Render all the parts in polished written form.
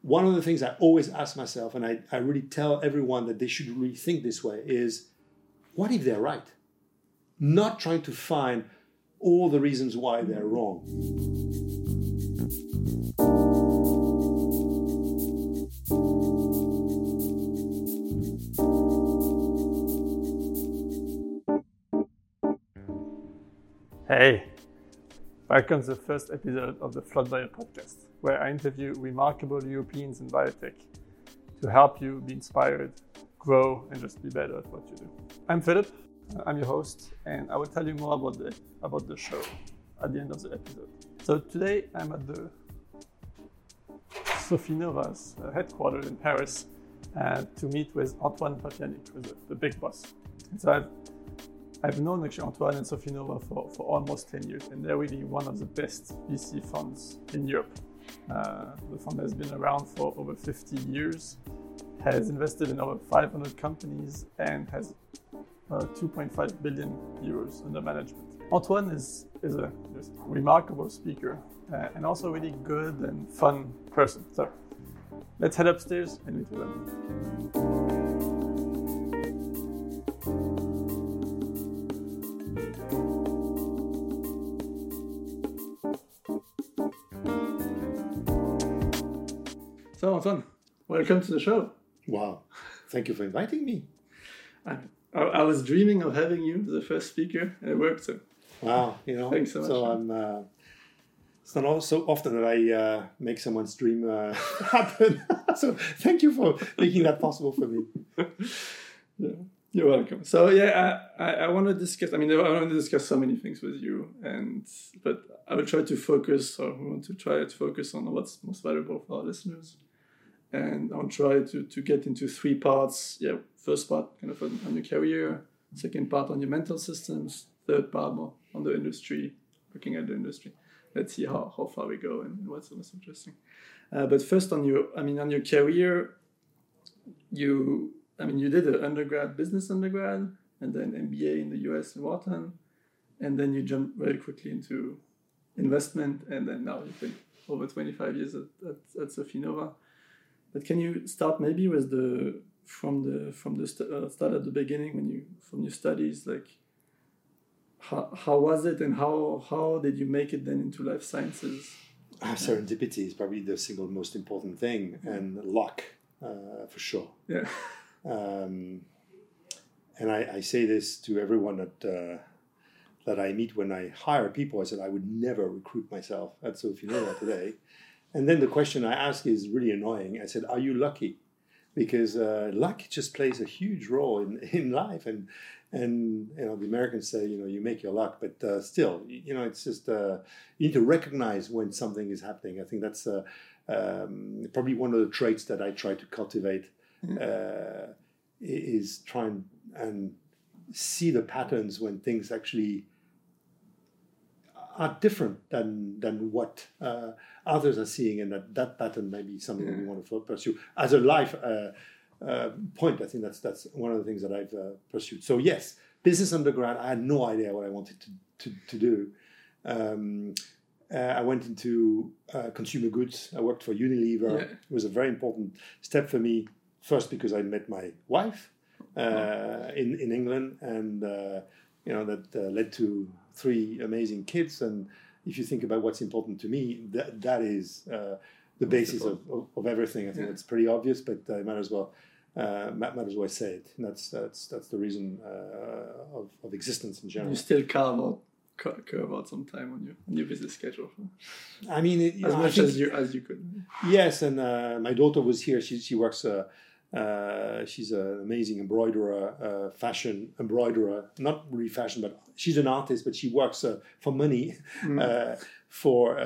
one of the things I always ask myself, and I really tell everyone that they should really think this way, is what if they're right? Not trying to find all the reasons why they're wrong. Hey, welcome to the first episode of the FlotBio podcast, where I interview remarkable Europeans in biotech to help you be inspired, grow, and just be better at what you do. I'm Philip, I'm your host, and I will tell you more about the show at the end of the episode. So today I'm at the Sofinova's headquarters in Paris to meet with Antoine Papianic, who's the big boss. And so I've known actually Antoine and Sofinova for almost 10 years, and they're really one of the best VC funds in Europe. The fund has been around for over 50 years, has invested in over 500 companies, and has 2.5 billion euros under management. Antoine is a remarkable speaker and also a really good and fun person. So let's head upstairs and meet with him. So Antoine, welcome to the show. Wow, thank you for inviting me. I was dreaming of having you as the first speaker, and it worked. So wow, thanks so much. So it's not so often that I make someone's dream happen. So thank you for making that possible for me. Yeah, you're welcome. So I want to discuss. I want to discuss so many things with you, but I will try to focus, or we want to try to focus on what's most valuable for our listeners. And I'll try to get into three parts. Yeah, first part kind of on your career, second part on your mental systems, third part more on the industry, looking at the industry. Let's see how far we go and what's the most interesting. But first on your career, you did an business undergrad, and then MBA in the US in Wharton, and then you jumped very quickly into investment, and then now you've been over 25 years at Sofinova. But can you start maybe with from the start at the beginning from your studies, like how was it, and how did you make it then into life sciences? Serendipity is probably the single most important thing, and luck for sure. Yeah. And I say this to everyone that I meet when I hire people. I said I would never recruit myself at Sofinova today. And then the question I ask is really annoying. I said, are you lucky? Because luck just plays a huge role in life. And the Americans say, you make your luck. But still, it's just, you need to recognize when something is happening. I think that's probably one of the traits that I try to cultivate, is try and see the patterns when things actually are different than what others are seeing, and that pattern may be something that we want to pursue as a life point. I think that's one of the things that I've pursued. So yes, business undergrad, I had no idea what I wanted to do. I went into consumer goods. I worked for Unilever. It was a very important step for me, first because I met my wife in England, and that led to 3 amazing kids. And if you think about what's important to me, that is the basis of everything. I think it's pretty obvious, but I might as well say it. And that's the reason of existence in general. You still carve out some time on your busy schedule. I mean, as you could. Yes, and my daughter was here. She works. She's an amazing embroiderer, fashion embroiderer. Not really fashion, but she's an artist. But she works for money for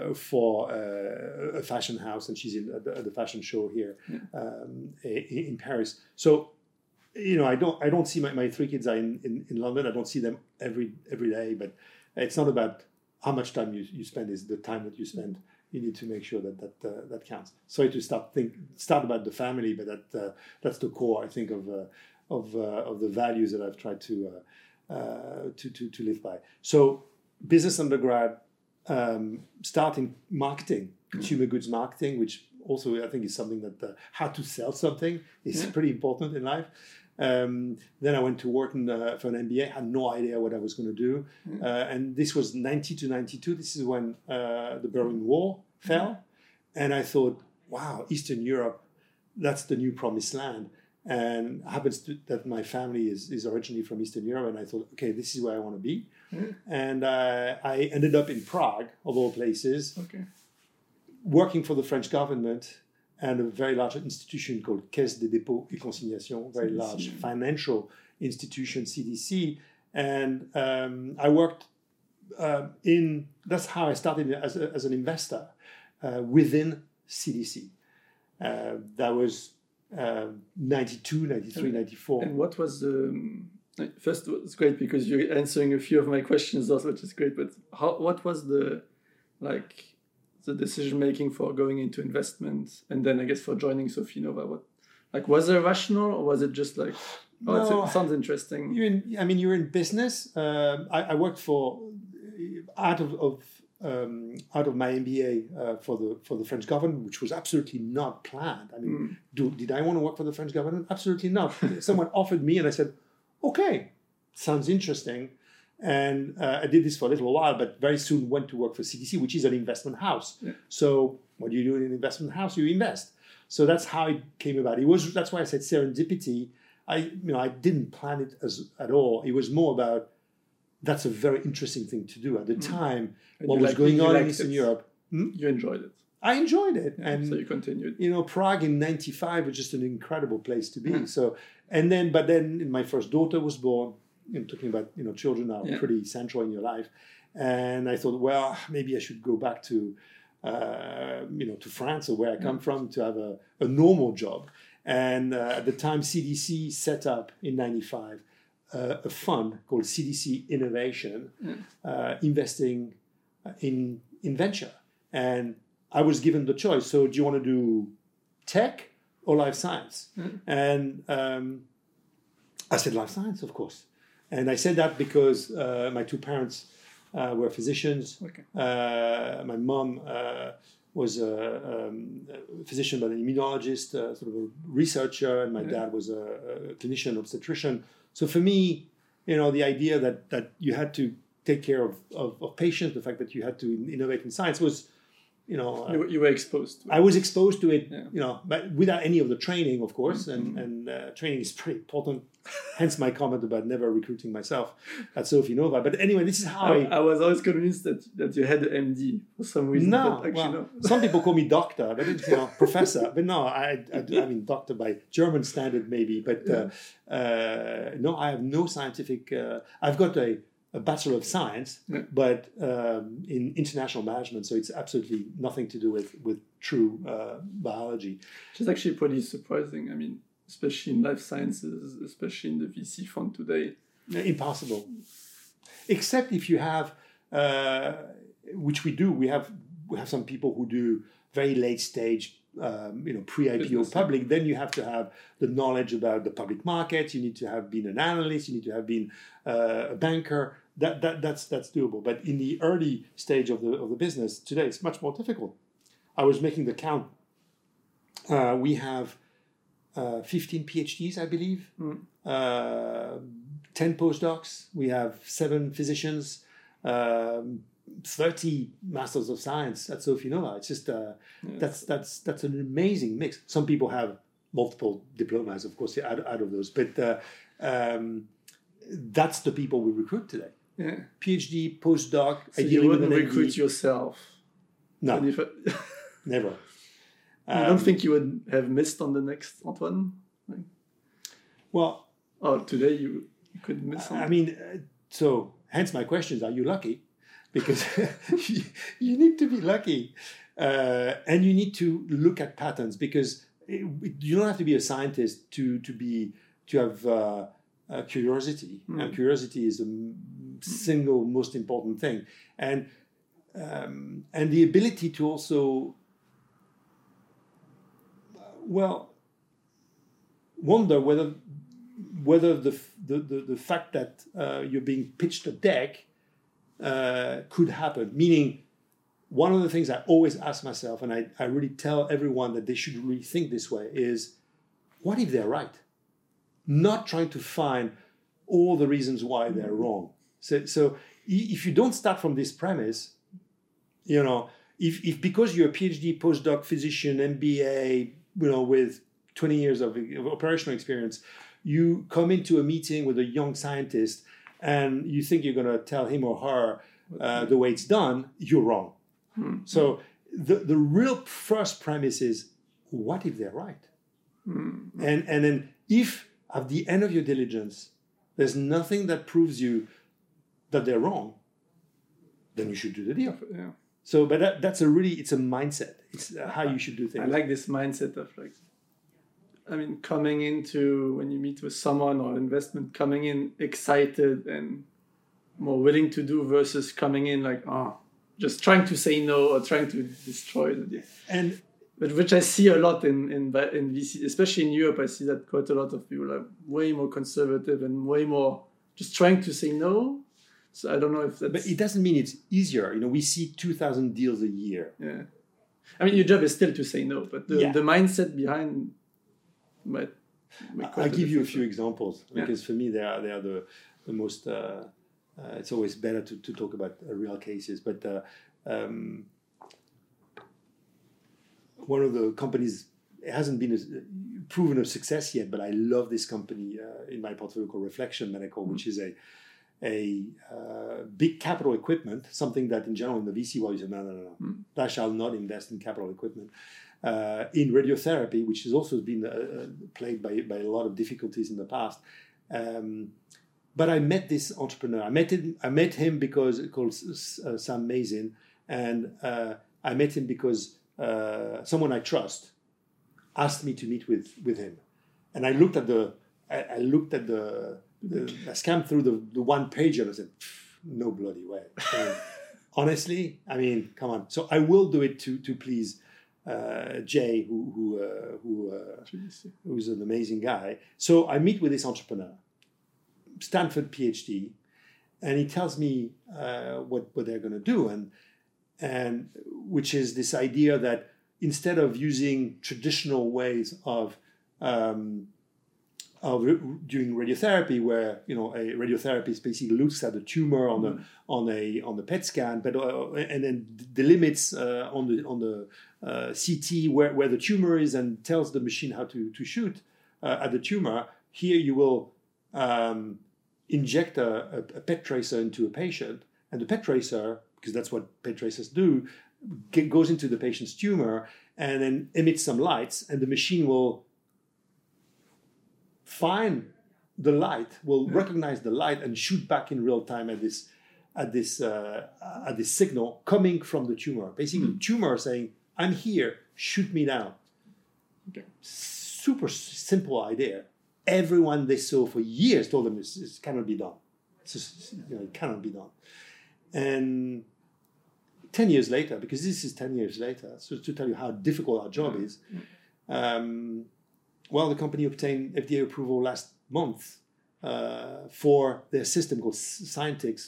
a fashion house, and she's in the fashion show here in Paris. So, I don't see my 3 kids are in London. I don't see them every day. But it's not about how much time you spend. It's the time that you spend. You need to make sure that counts. Sorry to start about the family, but that's the core, I think, of the values that I've tried to live by. So, business undergrad, starting marketing, consumer goods marketing, which also I think is something that how to sell something is pretty important in life. Then I went to Wharton for an MBA. Had no idea what I was going to do, and this was 90 to 92. This is when the Berlin Wall fell, and I thought, wow, Eastern Europe, that's the new promised land. And it happens that my family is originally from Eastern Europe, and I thought, okay, this is where I want to be. And I ended up in Prague, of all places, working for the French government and a very large institution called Caisse des dépôts et consignations, very large financial institution, CDC. And I worked that's how I started as an investor within CDC. That was 92, 93, 94. And what was first, it's great because you're answering a few of my questions also, which is great, but what was the decision making for going into investment, and then I guess for joining Sofinnova? Was there a rationale, or was it just like, it sounds interesting? You're in business. I worked for out of my MBA for the French government, which was absolutely not planned. I mean, did I want to work for the French government? Absolutely not. Someone offered me, and I said, okay, sounds interesting. And I did this for a little while, but very soon went to work for CDC, which is an investment house. Yeah. So what do you do in an investment house? You invest. So that's how it came about. That's why I said serendipity. I didn't plan it at all. It was more about, that's a very interesting thing to do. At the time, what was going on in Eastern Europe. You enjoyed it. I enjoyed it. Yeah, and so you continued. Prague in 95 was just an incredible place to be. So, but then my first daughter was born. Talking about, children are pretty central in your life. And I thought, well, maybe I should go back to, to France or where I come from to have a normal job. And at the time, CDC set up in 95 a fund called CDC Innovation, investing in venture. And I was given the choice. So do you want to do tech or life science? And I said life science, of course. And I said that because my two parents were physicians. Okay. My mom was a physician, but an immunologist, sort of a researcher, and my dad was a clinician, obstetrician. So for me, the idea that you had to take care of patients, the fact that you had to innovate in science was, you were exposed to it. I was exposed to it, but without any of the training, of course, and training is pretty important. Hence my comment about never recruiting myself at Sofinnova. But anyway, this is how I was always convinced that you had an MD for some reason. No, some people call me doctor, but it's, professor. But no, I mean doctor by German standard maybe. But no, I have no scientific. I've got a Bachelor of Science, but in international management, so it's absolutely nothing to do with true biology. Which is actually pretty surprising. I mean, especially in life sciences, especially in the VC fund today. Impossible. Except if you have, which we do, we have some people who do very late stage, pre-IPO business, public. Then you have to have the knowledge about the public markets. You need to have been an analyst. You need to have been a banker. That's doable. But in the early stage of the business today, it's much more difficult. I was making the count. We have 15 PhDs, I believe, 10 postdocs. We have 7 physicians, 30 Masters of Science at Sofinnova. It's just that's an amazing mix. Some people have multiple diplomas, of course, out of those, but that's the people we recruit today. Yeah. PhD, postdoc. So you wouldn't recruit yourself? No, never. I don't think you would have missed on the next Antoine. Well, today you could miss on. I mean, so hence my questions: are you lucky? Because you need to be lucky, and you need to look at patterns. Because you don't have to be a scientist to have curiosity, and curiosity is the single most important thing, and the ability to also. Wonder whether the fact that you're being pitched a deck could happen. Meaning, one of the things I always ask myself, and I really tell everyone that they should really think this way, is what if they're right? Not trying to find all the reasons why they're wrong. So if you don't start from this premise, you know, if because you're a PhD, postdoc, physician, MBA, you know, with 20 years of operational experience, you come into a meeting with a young scientist and you think you're going to tell him or her the way it's done, you're wrong. So the real first premise is, what if they're right? And then if at the end of your diligence, there's nothing that proves you that they're wrong, then you should do the deal. Yeah. So, but that's it's a mindset. It's how you should do things. I like this mindset of like, I mean, coming into, when you meet with someone or investment, coming in excited and more willing to do versus coming in like, just trying to say no or trying to destroy the deal. But which I see a lot in VC, especially in Europe. I see that quite a lot of people are way more conservative and way more just trying to say no. So I don't know if that's... But it doesn't mean it's easier. You know, we see 2,000 deals a year. Yeah. I mean, your job is still to say no, but the mindset behind might I'll give you a few examples because for me, they are the most... it's always better to talk about real cases. But one of the companies, it hasn't been proven a success yet, but I love this company in my portfolio called Reflection Medical, which is a big capital equipment, something that in general in the VC world you say, no. I shall not invest in capital equipment. In radiotherapy, which has also been plagued by a lot of difficulties in the past. But I met this entrepreneur. I met him because it's called Sam Mazin, and I met him because someone I trust asked me to meet with him, and I looked at I scanned through the one page and I said, no bloody way. I mean, honestly, I mean, come on. So I will do it to please Jay, who's an amazing guy. So I meet with this entrepreneur, Stanford PhD, and he tells me what they're going to do, and which is this idea that instead of using traditional ways of doing radiotherapy, where a radiotherapist basically looks at the tumor on the PET scan, but and then delimits on the CT where the tumor is and tells the machine how to shoot at the tumor. Here you will inject a PET tracer into a patient, and the PET tracer, because that's what PET tracers do, goes into the patient's tumor and then emits some lights, and the machine will find the light, will recognize the light and shoot back in real time at this signal coming from the tumor. Basically, the tumor saying, "I'm here, shoot me now." Okay. Super simple idea. Everyone they saw for years told them this cannot be done. It cannot be done. And 10 years later, because this is 10 years later, so to tell you how difficult our job is, the company obtained FDA approval last month for their system called Syntex,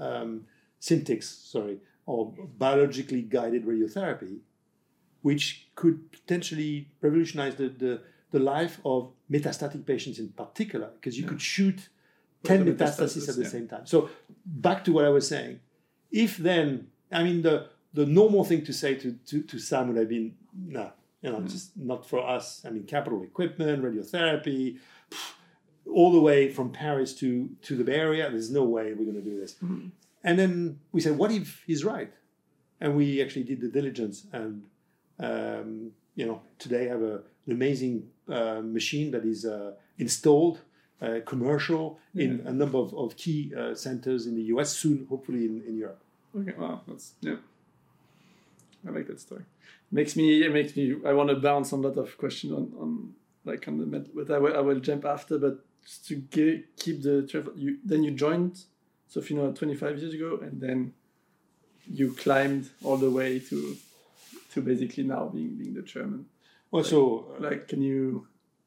or biologically guided radiotherapy, which could potentially revolutionize the life of metastatic patients in particular, because you could shoot 10 metastases at the same time. So back to what I was saying. If then, I mean, the normal thing to say to Sam would have been, no, just not for us. I mean, capital equipment, radiotherapy, all the way from Paris to the Bay Area. There's no way we're going to do this. Mm-hmm. And then we said, what if he's right? And we actually did the diligence, and today have an amazing machine that is installed, commercial in a number of key centers in the US, soon hopefully in Europe. Okay, wow, I like that story. It makes me. I want to bounce on a lot of questions on the med, but I will jump after. But just to keep the travel, you joined Sofino 25 years ago, and then you climbed all the way to basically now being the chairman. Well, can you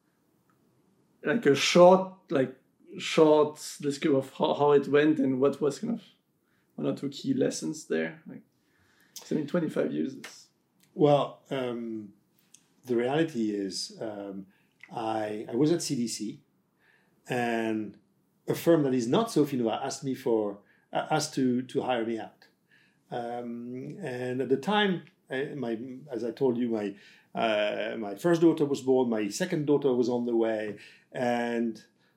a short description of how it went and what was kind of one or two key lessons there? So in 25 years, Well, the reality is I was at CDC, and a firm that is not Sophie Nova asked to hire me out. And at the time, as I told you, my first daughter was born, my second daughter was on the way, and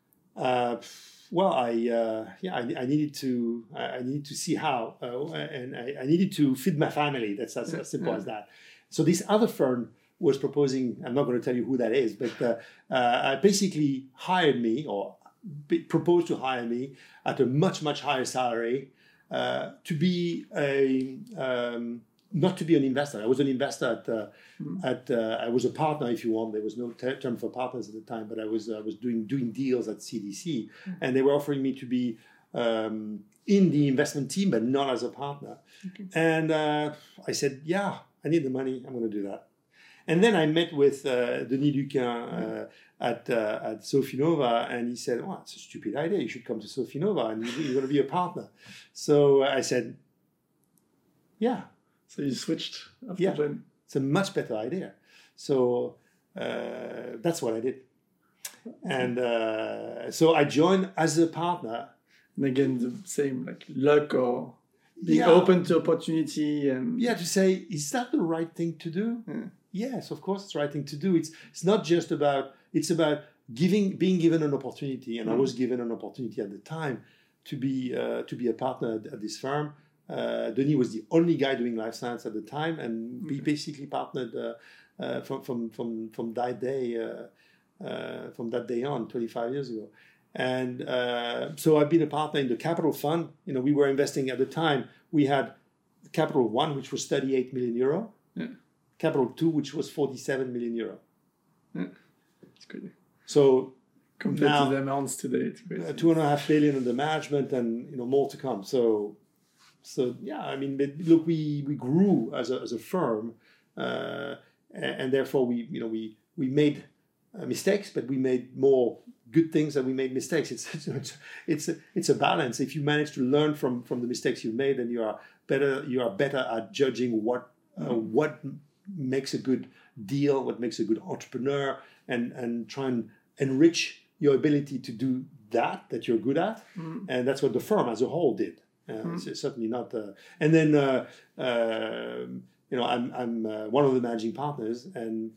I needed to see how, and I needed to feed my family. That's as simple as that. So this other firm was proposing. I'm not going to tell you who that is, but basically hired me or proposed to hire me at a much higher salary to be not to be an investor. I was an investor I was a partner, if you want. There was no term for partners at the time, but I was doing deals at CDC, and they were offering me to be in the investment team, but not as a partner. Okay. And I said, yeah, I need the money. I'm going to do that. And then I met with Denis Luquin at Sophie Nova, and he said, "Oh, it's a stupid idea. You should come to Sophie Nova, and you're going to be a partner." So I said, "Yeah." So you switched after joining. It's a much better idea. So that's what I did, and so I joined as a partner. And again, the same like luck or being open to opportunity and to say, is that the right thing to do? Yeah. Yes, of course, it's the right thing to do. It's not just about, it's about being given an opportunity. And I was given an opportunity at the time to be a partner at this firm. Denis was the only guy doing life science at the time, and we basically partnered from that day on, 25 years ago. And so I've been a partner in the Capital Fund. We were investing at the time. We had Capital 1, which was 38 million euro. Yeah. Capital 2, which was 47 million euro. Yeah, it's crazy. So compared to the amounts today, it's crazy. 2.5 billion under management, and more to come. So yeah, I mean, look, we grew as a firm, and therefore we made mistakes, but we made more good things than we made mistakes. It's a balance. If you manage to learn from the mistakes you've made, then you are better at judging what makes a good deal, what makes a good entrepreneur, and try and enrich your ability to do that you're good at. And that's what the firm as a whole did. It's certainly not. And then I'm one of the managing partners, and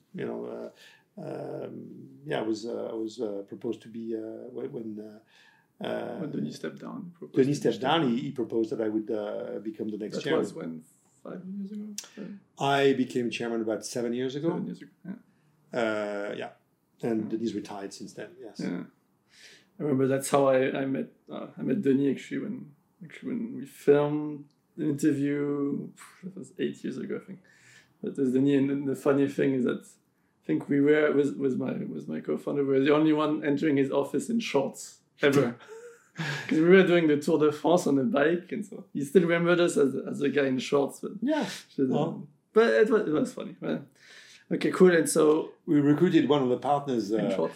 I was proposed to be when Denis stepped down. He proposed that I would become the next chairman. That was when, 5 years ago? I became chairman about 7 years ago. 7 years ago, yeah. And Denis retired since then, yes. Yeah. I remember that's how I met Denis actually when we filmed the interview. That was 8 years ago, I think. But there's Denis, and the funny thing is that I think we were with my co-founder. We were the only one entering his office in shorts ever, because we were doing the Tour de France on a bike, and so he still remembered us as a guy in shorts. But but it was funny. Well, okay, cool. And so we recruited one of the partners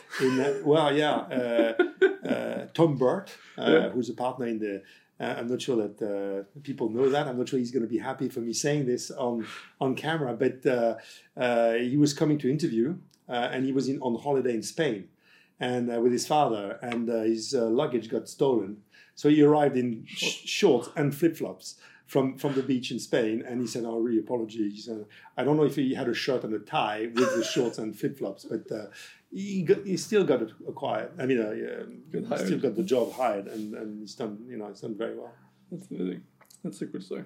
Tom Burt, who's a partner in the. I'm not sure that people know that. I'm not sure he's going to be happy for me saying this on camera, but he was coming to interview, and he was on holiday in Spain, and with his father, and his luggage got stolen. So he arrived in shorts and flip-flops from the beach in Spain, and he said, "Oh, really apologies. I don't know if he had a shirt and a tie with the shorts and flip-flops, but he still got it acquired. I mean, still got the job hired, and he's done. It's done very well." That's amazing. That's a good story.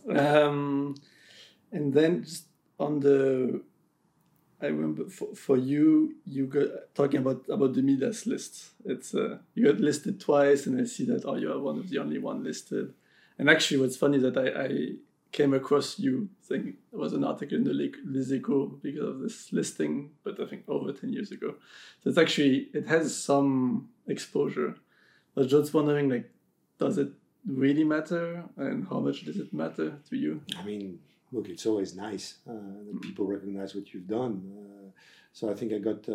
And then just on I remember for you got talking about the Midas list. It's you got listed twice, and I see that you are one of the only one listed. And actually, what's funny is that I came across you. I think there was an article in the Les Echos because of this listing, but I think over 10 years ago. So it has some exposure. I was just wondering, does it really matter, and how much does it matter to you? I mean, look, it's always nice that people recognize what you've done. So I think I got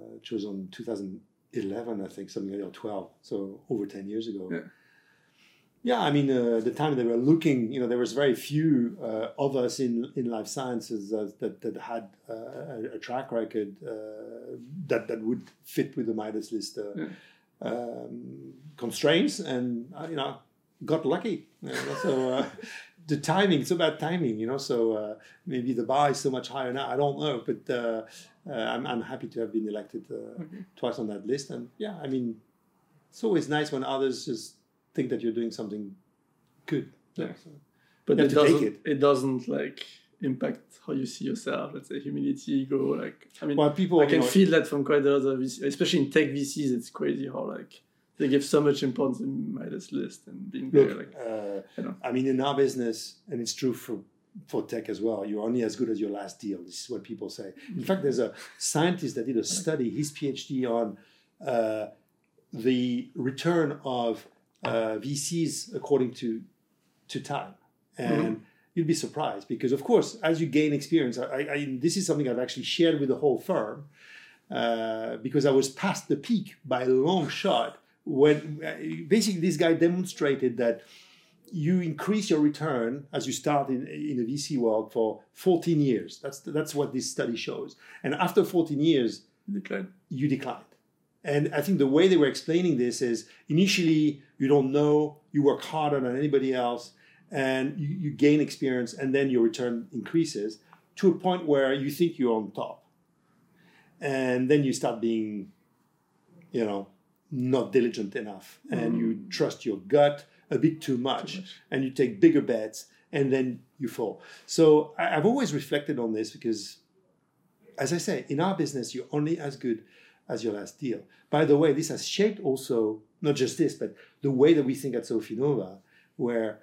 chosen in 2011, I think, something like that, or 12. So over 10 years ago. Yeah. Yeah, I mean, the time they were looking, there was very few of us in life sciences that had a track record that would fit with the Midas list constraints, and got lucky. So the timing, it's about timing, So maybe the bar is so much higher now. I don't know, but I'm happy to have been elected twice on that list, and yeah, I mean, it's always nice when others just think that you're doing something good. Yeah. So but it doesn't like impact how you see yourself. Let's say humility, ego. Like I mean, I can feel that from quite a lot of VCs, especially in tech VCs. It's crazy how like they give so much importance in Midas list and being there. Like I mean, in our business, and it's true for tech as well. You're only as good as your last deal. This is what people say. In fact, there's a scientist that did a study, his PhD on the return of VCs according to time, and you'd be surprised because, of course, as you gain experience, this is something I've actually shared with the whole firm because I was past the peak by a long shot when basically this guy demonstrated that you increase your return as you start in a VC world for 14 years. That's what this study shows, and after 14 years, you decline. And I think the way they were explaining this is initially you don't know, you work harder than anybody else, and you gain experience, and then your return increases to a point where you think you're on top. And then you start being, not diligent enough, and you trust your gut a bit too much, and you take bigger bets, and then you fall. So I've always reflected on this because, as I say, in our business, you're only as good as your last deal. By the way, this has shaped also, not just this, but the way that we think at Sofinnova, where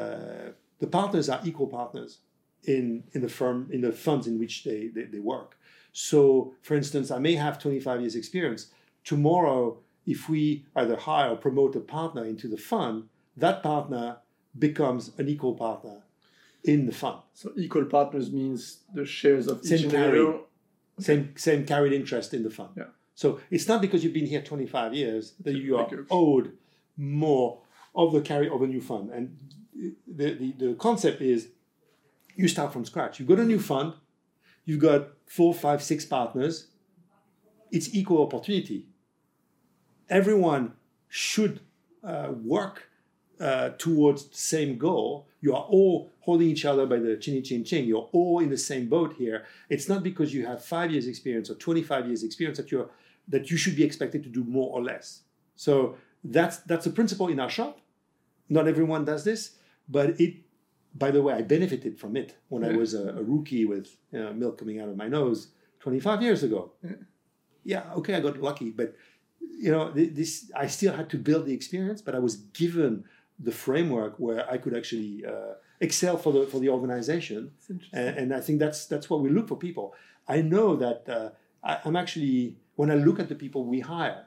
the partners are equal partners in the firm, in the funds in which they work. So, for instance, I may have 25 years experience. Tomorrow, if we either hire or promote a partner into the fund, that partner becomes an equal partner in the fund. So equal partners means the shares of each individual. Same carried interest in the fund. Yeah. So it's not because you've been here 25 years that you are owed more of the carry of a new fund. And the concept is you start from scratch. You've got a new fund. You've got 4, 5, 6 partners. It's equal opportunity. Everyone should work towards the same goal. You are all holding each other by the chinny chin chin. You're all in the same boat here. It's not because you have 5 years experience or 25 years experience that you should be expected to do more or less. So that's a principle in our shop. Not everyone does this, but by the way, I benefited from it when I was a rookie with milk coming out of my nose 25 years ago. Yeah, okay, I got lucky, but this I still had to build the experience, but I was given the framework where I could actually excel for the organization, and I think that's what we look for people. I know that I'm actually, when I look at the people we hire,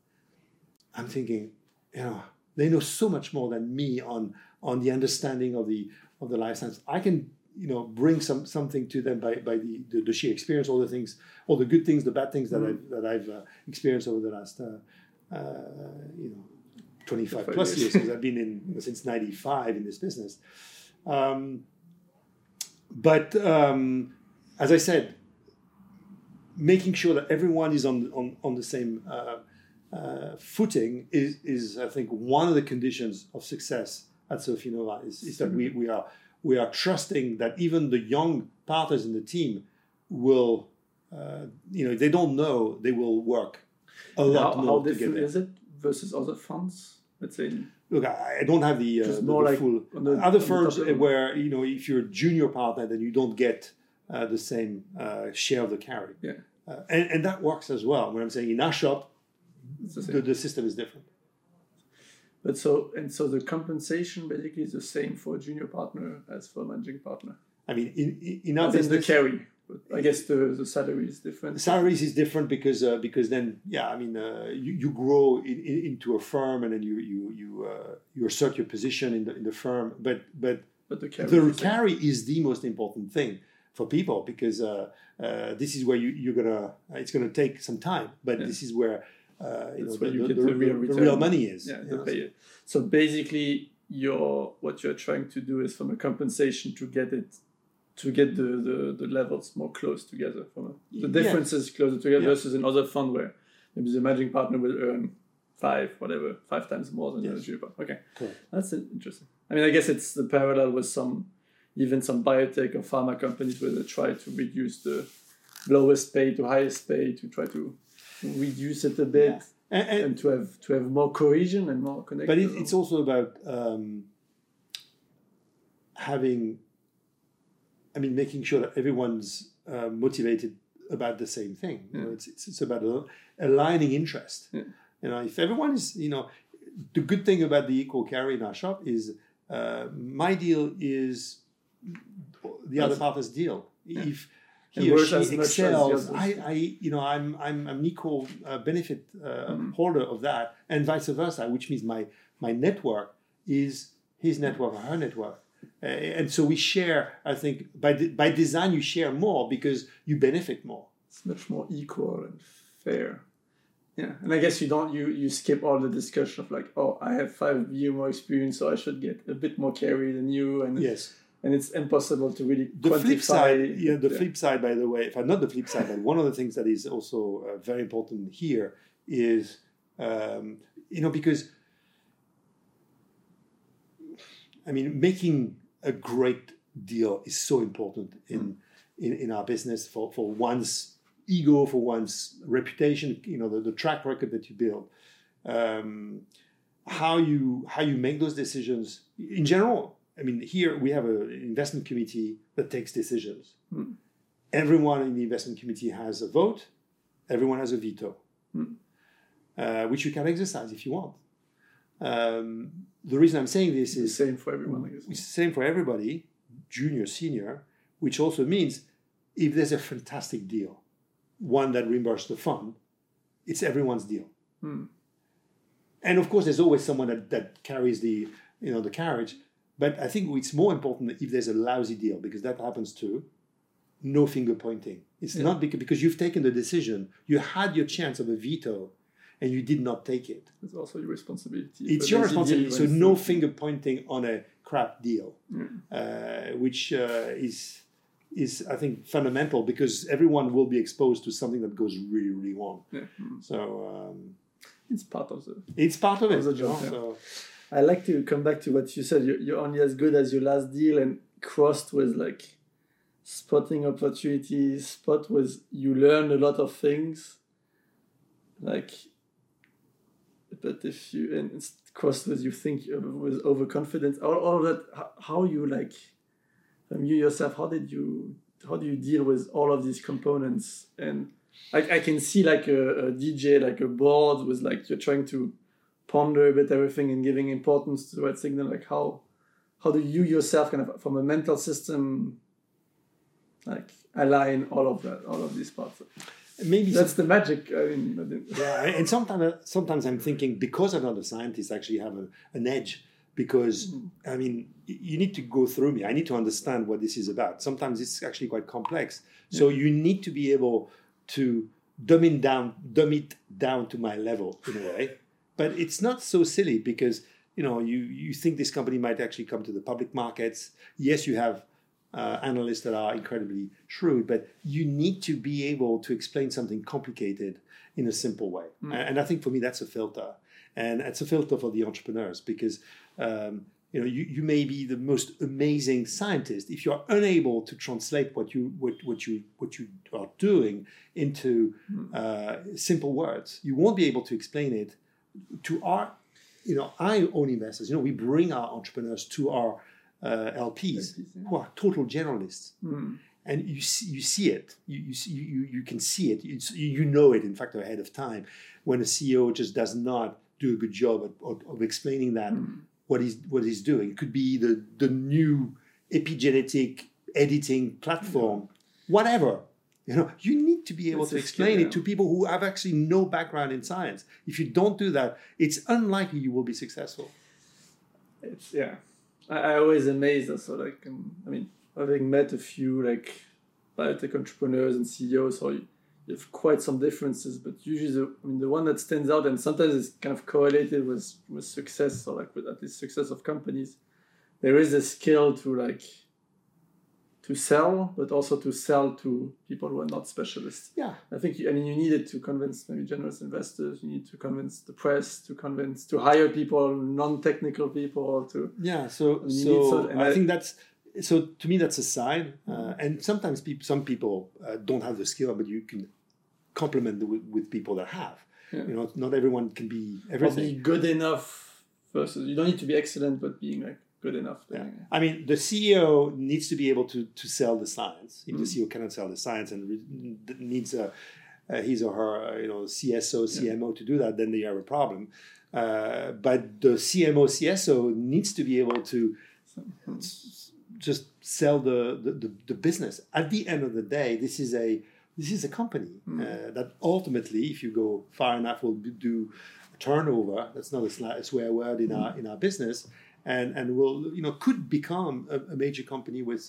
I'm thinking, they know so much more than me on the understanding of the life science. I can bring something to them by the sheer experience, all the good things, the bad things that I've experienced over the last 25 plus years, because I've been since 95 in this business. But as I said, making sure that everyone is on the same footing is I think one of the conditions of success at Sofinnova is that we are trusting that even the young partners in the team will, if they don't know, they will work a lot more how different is it versus other funds? Let's say. Look, I don't have the full other firms where if you're a junior partner, then you don't get the same share of the carry. Yeah, and that works as well. When I'm saying in our shop, the system is different. But so the compensation basically is the same for a junior partner as for a managing partner. I mean, in our business, the carry. But I guess the salary is different. The salaries is different because then you grow into a firm and then you assert your position in the firm. But the carry is the most important thing for people because this is where it's gonna take some time. But this is where. The real money is. Yeah, so basically, what you're trying to do is from a compensation to get the levels more close together, the differences closer together versus another fund where maybe the managing partner will earn 5 times more than the junior partner. Okay, cool. That's interesting. I mean, I guess it's the parallel with some biotech or pharma companies where they try to reduce the lowest pay to highest pay to try to reduce it a bit and to have more cohesion and more connection. But it's also about making sure that everyone's motivated about the same thing. You know, it's about aligning interest. Yeah. You know, if everyone is, the good thing about the equal carry in our shop is my deal is the other partner's deal. Yeah. If he or she excels, I'm an equal benefit holder of that, and vice versa, which means my network is his network or her network. And so we share, I think, by design, you share more because you benefit more. It's much more equal and fair. Yeah, and I guess you skip all the discussion of like, oh, I have 5 years more experience, so I should get a bit more carry than you. And yes. And it's impossible to really quantify. Flip side, by the way, not the flip side, but one of the things that is also very important here is, because, making a great deal is so important in our business for one's ego, for one's reputation, the track record that you build. How you make those decisions in general. Here we have an investment committee that takes decisions. Everyone in the investment committee has a vote. Everyone has a veto, which you can exercise if you want. The reason I'm saying this is the same for everyone. I guess. It's the same for everybody, junior, senior, which also means if there's a fantastic deal, one that reimburses the fund, it's everyone's deal. And of course, there's always someone that carries the carriage. But I think it's more important that if there's a lousy deal, because that happens too, no finger pointing. It's not because you've taken the decision, you had your chance of a veto, and you did not take it. It's also your responsibility. It's your responsibility. So no finger pointing on a crap deal, which is I think fundamental because everyone will be exposed to something that goes really, really wrong. Yeah. So it's part of it. The job. So, I like to come back to what you said. You're only as good as your last deal, and crossed with like spotting opportunities. Spot was you learn a lot of things. Like, but if you and crossed with you think with overconfidence, all of that. How you like from you yourself? How do you deal with all of these components? And I can see like a DJ, like a board with like you're trying to ponder a bit everything and giving importance to the right signal. Like how do you yourself kind of from a mental system like align all of these parts? Maybe that's the magic. And sometimes I'm thinking because I'm not a scientist, I actually have an edge because you need to go through me. I need to understand what this is about. Sometimes it's actually quite complex. So you need to be able to dumb it down to my level in a way. But it's not so silly because, you think this company might actually come to the public markets. Yes, you have analysts that are incredibly shrewd, but you need to be able to explain something complicated in a simple way. And I think for me, that's a filter. And it's a filter for the entrepreneurs because, you may be the most amazing scientist. If you're unable to translate what you are doing into simple words, you won't be able to explain it to our, I own investors. We bring our entrepreneurs to our LPs who are total generalists, and you see it. You can see it. You know it. In fact, ahead of time, when a CEO just does not do a good job of explaining that what he's doing. It could be the new epigenetic editing platform, whatever. You need to be able to explain it to people who have actually no background in science. If you don't do that, it's unlikely you will be successful. I always amazed also, having met a few like biotech entrepreneurs and CEOs, so you have quite some differences, but usually the one that stands out, and sometimes it's kind of correlated with success, or like with at least success of companies, there is a skill to sell, but also to sell to people who are not specialists. Yeah. I think you needed to convince maybe generous investors, you need to convince the press, to hire people, non-technical people I think that's, so to me that's a sign. And sometimes some people don't have the skill, but you can complement with people that have. Yeah. Not everyone can be everything. Or be good enough versus, you don't need to be excellent, but being like good enough. Yeah. I mean, the CEO needs to be able to sell the science. If the CEO cannot sell the science and needs his or her CSO, CMO to do that, then they have a problem. But the CMO, CSO needs to be able to just sell the business. At the end of the day, this is a company that ultimately, if you go far enough, will do turnover. That's not a swear word in our business. And will could become a major company with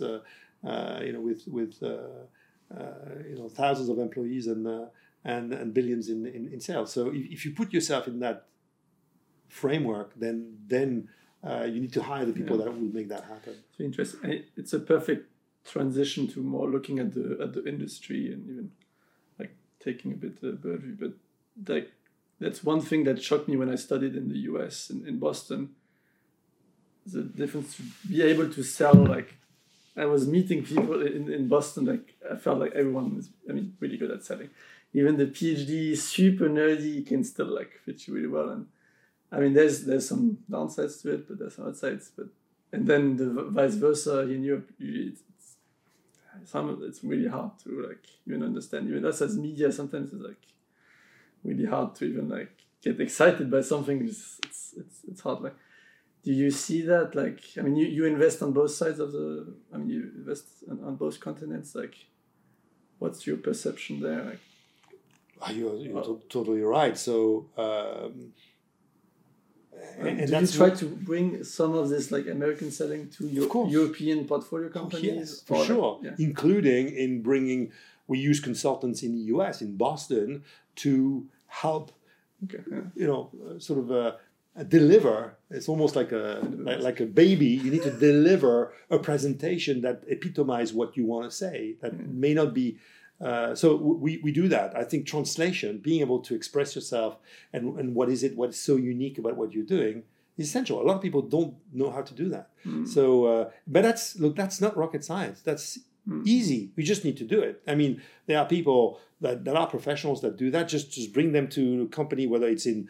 thousands of employees and billions in sales. So if you put yourself in that framework, then you need to hire the people that will make that happen. It's interesting. It's a perfect transition to more looking at the industry and even like taking a bit of bird view. But that's one thing that shocked me when I studied in the US in Boston. The difference to be able to sell, like I was meeting people in Boston, like I felt like everyone was really good at selling. Even the PhD, super nerdy, can still like fit you really well. And there's some downsides to it, but there's some upsides. And then the vice versa in Europe, it's really hard to like even understand. Even us as media, sometimes it's like really hard to even like get excited by something. It's hard. Like, do you see that? Like, you invest on both sides of you invest on both continents. Like, what's your perception there? Like, you're totally right. So, and do you try to bring some of this like American selling to your European portfolio companies? Yes, for sure. Like, including in bringing, we use consultants in the US, in Boston, to help, deliver. It's almost like a baby. You need to deliver a presentation that epitomizes what you want to say. That may not be. So we do that. I think translation, being able to express yourself and what is so unique about what you're doing is essential. A lot of people don't know how to do that. So, but that's not rocket science. That's easy. We just need to do it. I mean, there are people that are professionals that do that. Just bring them to a company, whether it's in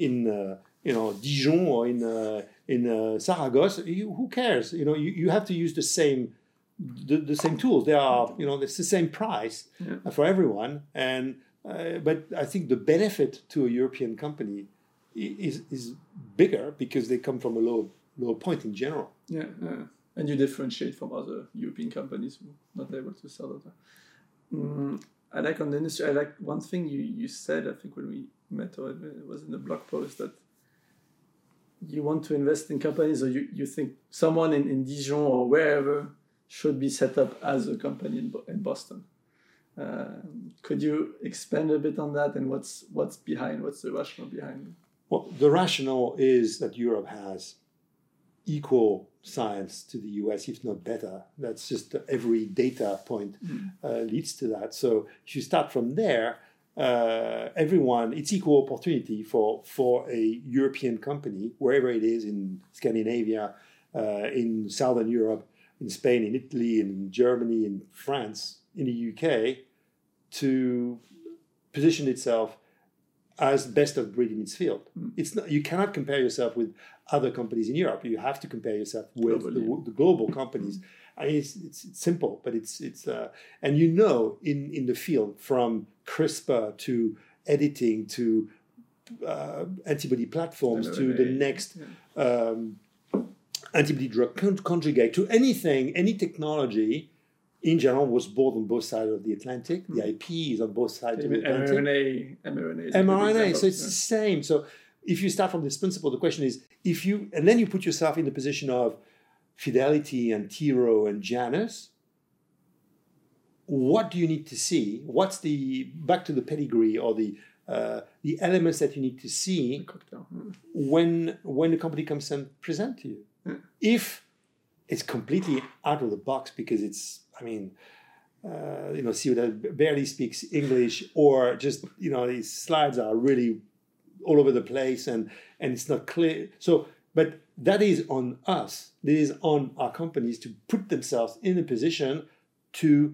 Dijon or in Saragosse. Who cares? You have to use the same tools. They are, it's the same price for everyone. And but I think the benefit to a European company is bigger because they come from a lower point in general. Yeah. And you differentiate from other European companies who are not able to sell that. I like on the industry. I like one thing you said. I think when we met, or it was in the blog post, that you want to invest in companies, or you think someone in Dijon or wherever should be set up as a company in Boston. Could you expand a bit on that, and what's the rationale behind it? Well, the rationale is that Europe has equal science to the US, if not better. That's just every data point leads to that. So if you start from there, everyone, it's equal opportunity for a European company, wherever it is, in Scandinavia, in Southern Europe, in Spain, in Italy, in Germany, in France, in the UK, to position itself as best of breed in its field. It's not, you cannot compare yourself with other companies in Europe. You have to compare yourself with the global companies. I mean, it's simple, but it's and in the field, from CRISPR to editing to antibody platforms to the next antibody drug conjugate to anything, any technology. In general, was born on both sides of the Atlantic. The IP is on both sides of the Atlantic. mRNA. So it's the same. So if you start from this principle, the question is, and then you put yourself in the position of Fidelity and Tiro and Janus, what do you need to see? What's back to the pedigree or the elements that you need to see when the company comes and present to you? If it's completely out of the box because it's, CEO that barely speaks English, or just, these slides are really all over the place and it's not clear. So, but that is on us. It is on our companies to put themselves in a position to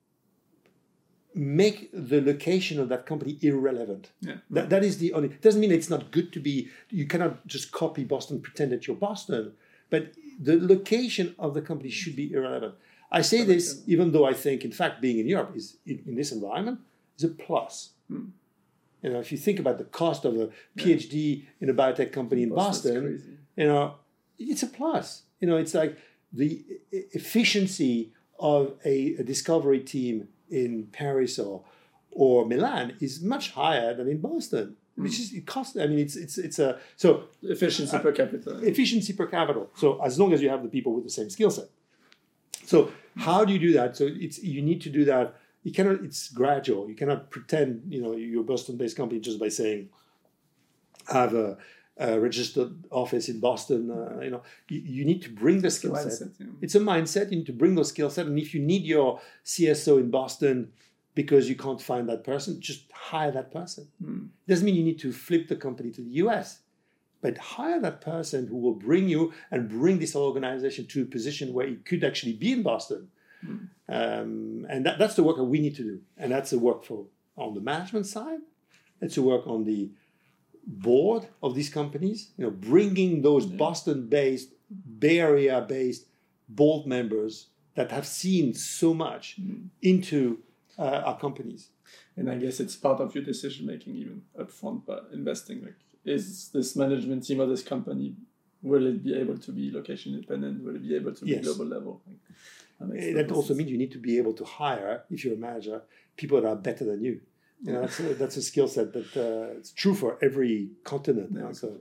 make the location of that company irrelevant. Yeah. That is the only. It doesn't mean it's not good to be. You cannot just copy Boston, pretend that you're Boston, but the location of the company should be irrelevant. I say this even though I think, in fact, being in Europe is in this environment is a plus. If you think about the cost of a PhD in a biotech company in Boston, it's a plus. It's like the efficiency of a discovery team in Paris or Milan is much higher than in Boston, which is it costs. It's a so efficiency per capita. Efficiency per capita. So as long as you have the people with the same skill set. So how do you do that? So you need to do that. You cannot. It's gradual. You cannot pretend you're a Boston-based company just by saying I have a registered office in Boston. You need to bring the skill set. Yeah. It's a mindset. You need to bring those skill set. And if you need your CSO in Boston because you can't find that person, just hire that person. Doesn't mean you need to flip the company to the US, but hire that person who will bring you and bring this organization to a position where it could actually be in Boston. And that's the work that we need to do. And that's the work on the management side. It's the work on the board of these companies, bringing those Boston-based, Bay Area-based board members that have seen so much into our companies. And I guess it's part of your decision-making even upfront by investing. Like, is this management team of this company, will it be able to be location independent? Will it be able to be global level? That also means you need to be able to hire, if you're a manager, people that are better than you. That's a skill set that it's true for every continent now. So,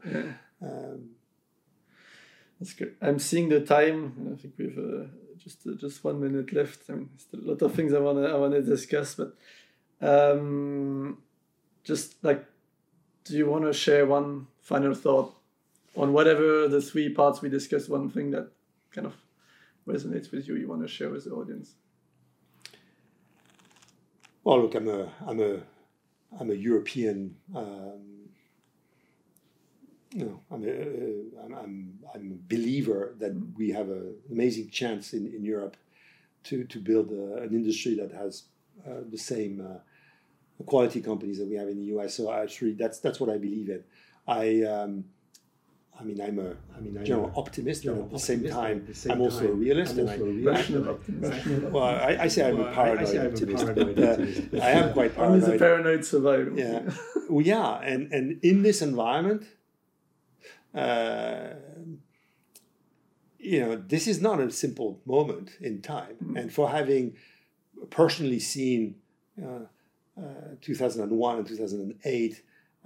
that's good. I'm seeing the time. I think we've just 1 minute left. Still a lot of things I wanna discuss, but just like, do you want to share one final thought on whatever the 3 parts we discussed? One thing that kind of resonates with you want to share with the audience? Well, look, I'm a European. I'm a believer that we have an amazing chance in Europe to build an industry that has the same quality companies that we have in the US. So actually, that's what I believe in. I'm a general optimist, and at the same time, I'm also a realist. Rational optimist. Well, I say I'm a paranoid optimist, but I am quite paranoid. I'm a paranoid survivor. Yeah, well, yeah, and in this environment, this is not a simple moment in time, and for having personally seen 2001 and 2008,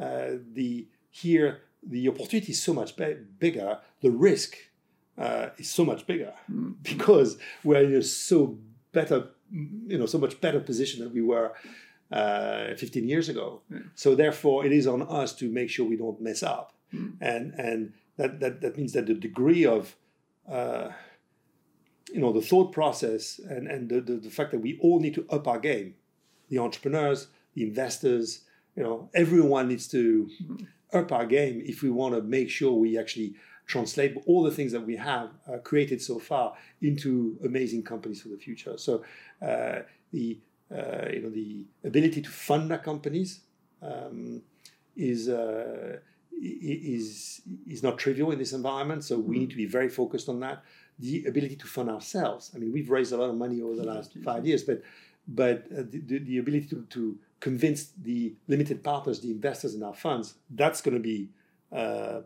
the opportunity is so much bigger. The risk is so much bigger because we're in so much better position than we were 15 years ago. So therefore, it is on us to make sure we don't mess up, and that means that the degree of the thought process and the fact that we all need to up our game, the entrepreneurs, the investors, everyone needs to up our game if we want to make sure we actually translate all the things that we have created so far into amazing companies for the future. So the ability to fund our companies is not trivial in this environment. So we need to be very focused on that. The ability to fund ourselves. We've raised a lot of money over the last 5 years, but the ability to convince the limited partners, the investors in our funds, that's going to be a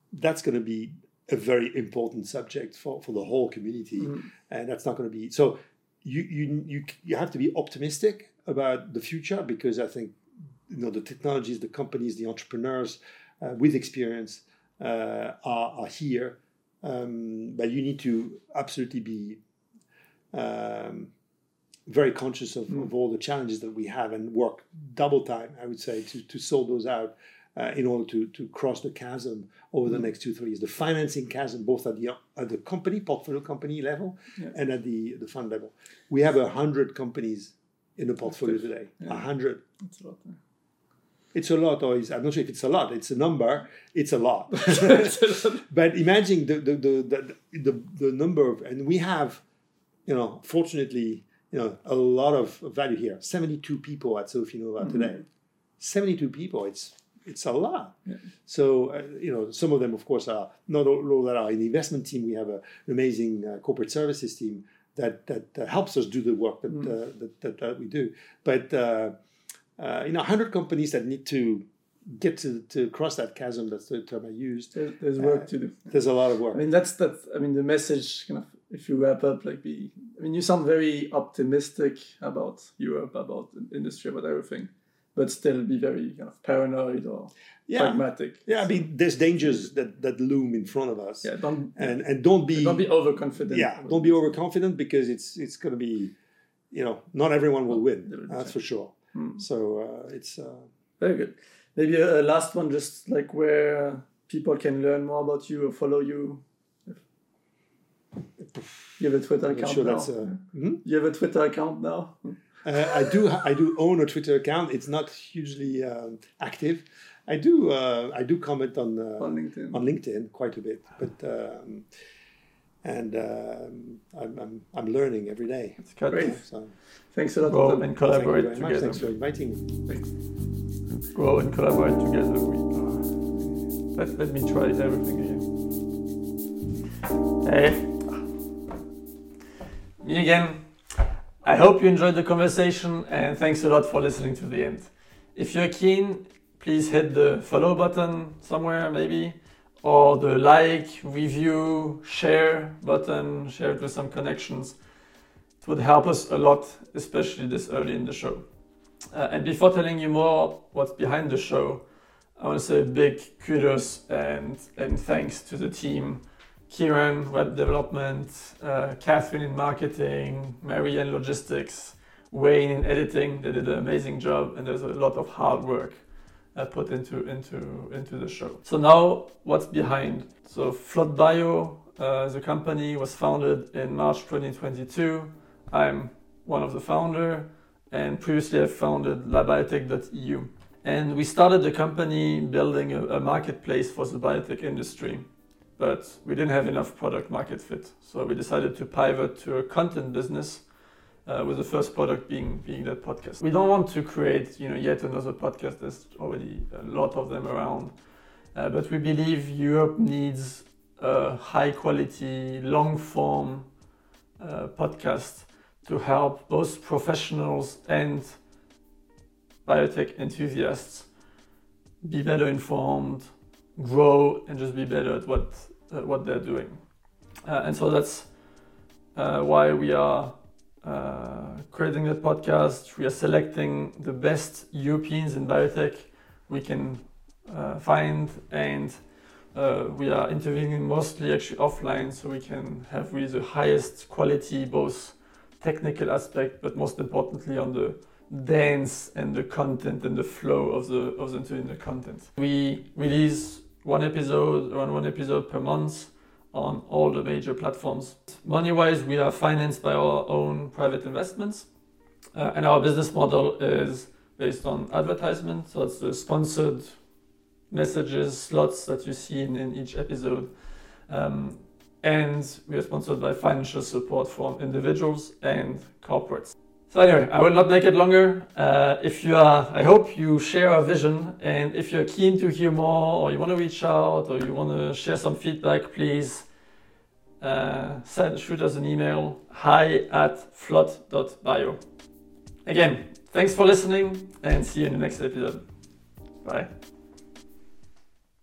very important subject for the whole community, and that's not going to be so. You have to be optimistic about the future, because I think the technologies, the companies, the entrepreneurs with experience are here, but you need to absolutely be very conscious of all the challenges that we have and work double time, I would say, to sort those out in order to cross the chasm over the next 2-3 years. The financing chasm, both at the company, portfolio company level and at the fund level. We have 100 companies in the portfolio today. 100. That's a lot. It's a lot, or I'm not sure if it's a lot. It's a number. It's a lot. But imagine the number of, and we have, fortunately, a lot of value here. 72 people at Sanofi Nova today. 72 people. It's a lot. Yeah. So some of them, of course, are not all that are in the investment team. We have an amazing corporate services team that helps us do the work that we do. But 100 companies that need to get to cross that chasm. That's the term I used. There's work to do. There's a lot of work. I mean, that's I mean, the message kind of. If you wrap up, you sound very optimistic about Europe, about the industry, about everything, but still be very kind of paranoid or pragmatic. Yeah, I mean, there's dangers that loom in front of us. Yeah, don't be overconfident. Yeah, don't be overconfident because it's going to be, not everyone will win. That's for sure. So it's very good. Maybe a last one, just like where people can learn more about you or follow you. You have a Twitter account now. You have a Twitter account now. I do own a Twitter account. It's not hugely active. I do comment on LinkedIn quite a bit, but I'm learning every day. That's great. So thanks a lot. Grow and collaborate together. Thanks for inviting me. Thanks. Grow and collaborate together. Let me try everything again. Hey. Me again. I hope you enjoyed the conversation and thanks a lot for listening to the end. If you're keen, please hit the follow button somewhere maybe, or the like, review, share button, share it with some connections. It would help us a lot, especially this early in the show. And before telling you more what's behind the show, I want to say a big kudos and thanks to the team. Kieran, web development, Catherine in marketing, Mary in logistics, Wayne in editing. They did an amazing job, and there's a lot of hard work put into the show. So now, what's behind? So Flot Bio, the company was founded in March 2022. I'm one of the founders, and previously I founded labiotech.eu. And we started the company building a marketplace for the biotech industry. But we didn't have enough product market fit. So we decided to pivot to a content business with the first product being that podcast. We don't want to create yet another podcast. There's already a lot of them around. But we believe Europe needs a high quality, long form podcast to help both professionals and biotech enthusiasts be better informed, grow, and just be better at what they're doing. And so that's why we are creating that podcast. We are selecting the best Europeans in biotech we can find, and we are interviewing mostly actually offline, so we can have really the highest quality, both technical aspect, but most importantly on the dance and the content and the flow of the interview and the content. We release around one episode per month on all the major platforms. Money-wise, we are financed by our own private investments, and our business model is based on advertisement. So it's the sponsored messages, slots that you see in each episode. And we are sponsored by financial support from individuals and corporates. So anyway, I will not make it longer. I hope you share our vision, and if you're keen to hear more, or you want to reach out, or you want to share some feedback, please shoot us an email, hi@flot.bio. Again, thanks for listening, and see you in the next episode. Bye.